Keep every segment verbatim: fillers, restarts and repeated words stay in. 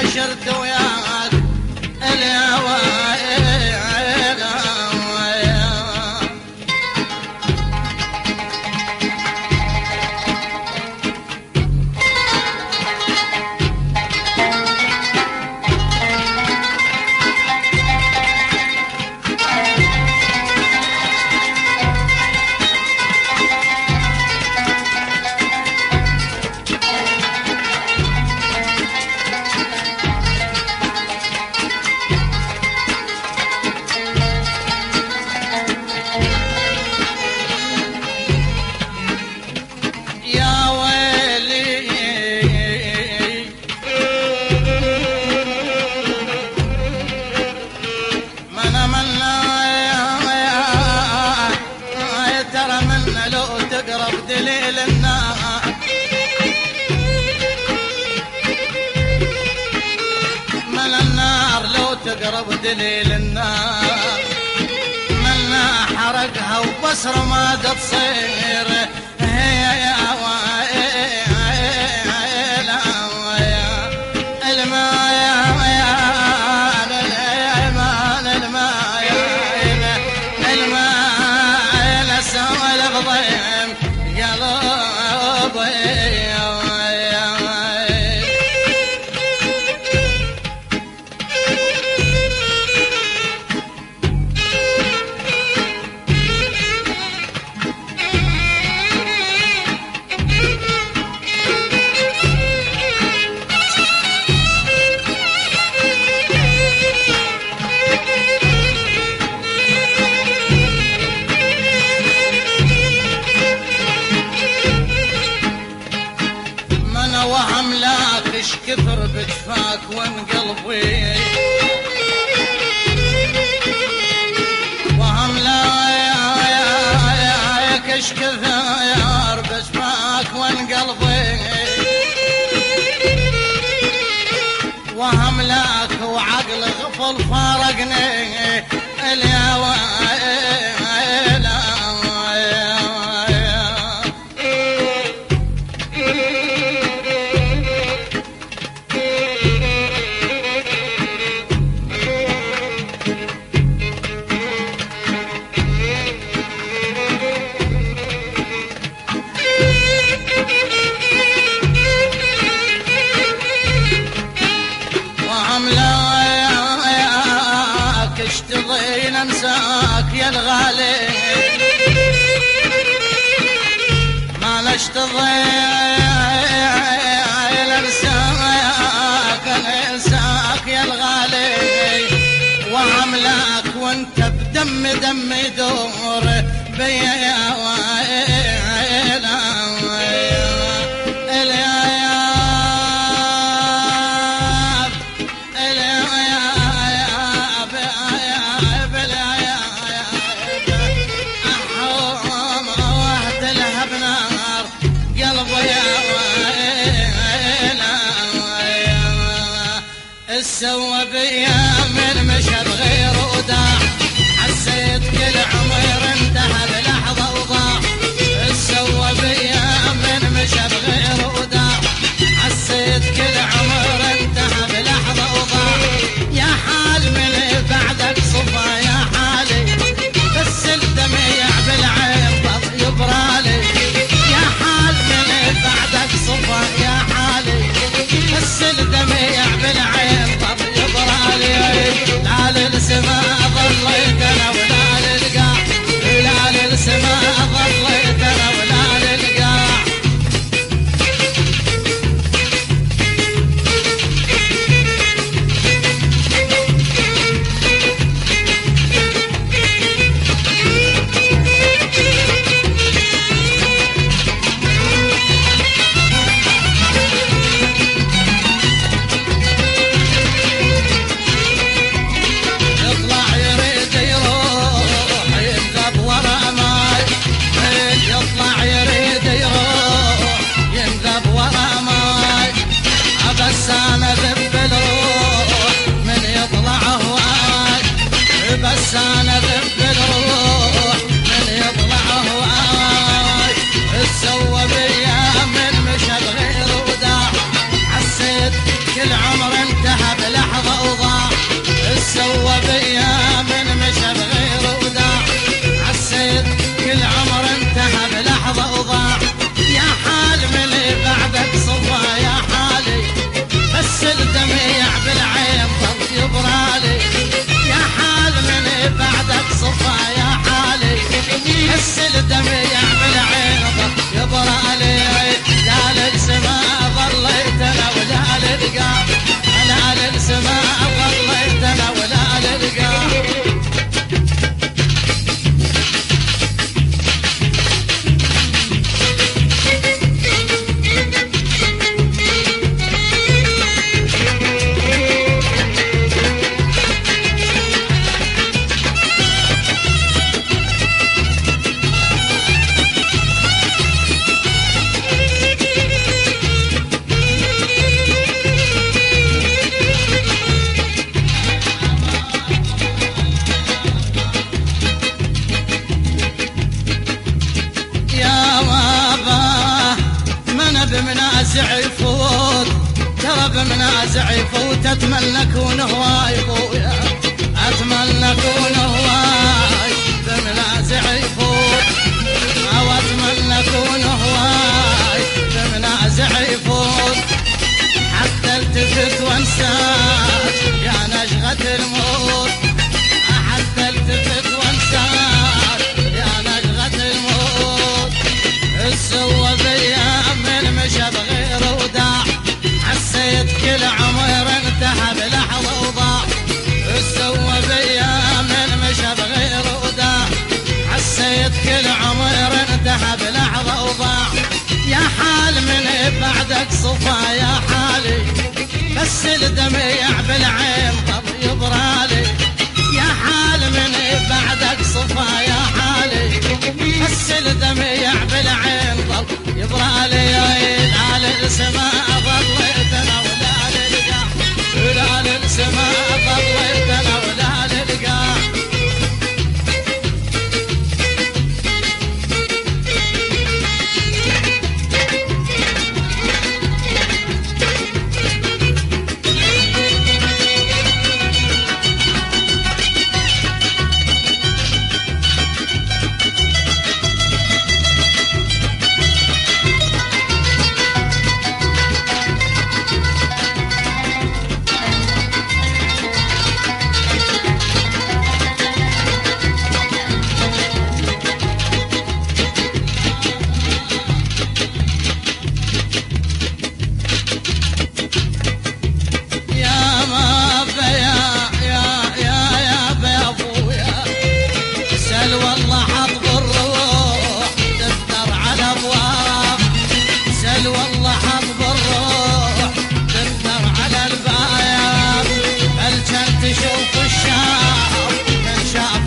عشرت وياك الهوى. تقرب دليل النار من النار، لو تقرب دليل النار منا حرقها وبصر ما تصير هي يا وهملاك كثر بجفاك وانقلبي وهملاك اش كثر بجفاك وانقلبي وهملاك وعقل غفل فارقني الهوى. اشتضي انساك يا الغالي ما نشتضي انساك انساك يا الغالي وعملاك وانت بدم دم يدور بيا يا سوى بيا من مشهد غير وداع حسيت كل عمر انتهى بلحظة وضاع. سوى بيا من مشهد غير وداع حسيت كل عمر انتهى بلحظة وضاع. يا حال من بعدك صفا يا حالي بس الدميع بالعين ضل يبرالي. يا حال من بعدك صفا يا حالي بس الدميع بالعين ضل يبرالي. كل عمر انتهى بلحظة وضاع. يا حال من بعدك صفا يا حالي، بس الدميع بالعين ظل يبرالي. يا حال من بعدك صفا يا حالي، بس الدميع بالعين ظل يبرالي. لا للسماء ظليت انا ولا للقاع، لا للسماء ظليت انا ولا للقاع. بمنازع يفوت ترى بمنازع يفوت، اتمنى اكون هواي خويا، اتمنى اكون هواي بمنازع يفوت، او اتمنى اكون هواي بمنازع يفوت. حتى التفت وانساك يا نشغة الموت، حتى التفت وانساك يا نشغة الموت. السوى بايام من مشى بغير وداع، حسيت كل عمر انتهى بلحظة وضاع. السوى بايام من مشى بغير وداع، حسيت كل عمر انتهى بلحظة وضاع. يا حال من بعدك صفا يا حالي، بس الدميع بالعين ظل يبرالي. يا حال من بعدك صفا يا حالي، بس الدميع بالعين ظل يبرالي. لا للسماء ظليت انا ولا للقاع، لا للسماء ظليت انا ولا للقاع.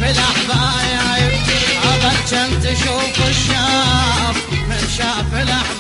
تشوف الشاف من شاف الأحباب.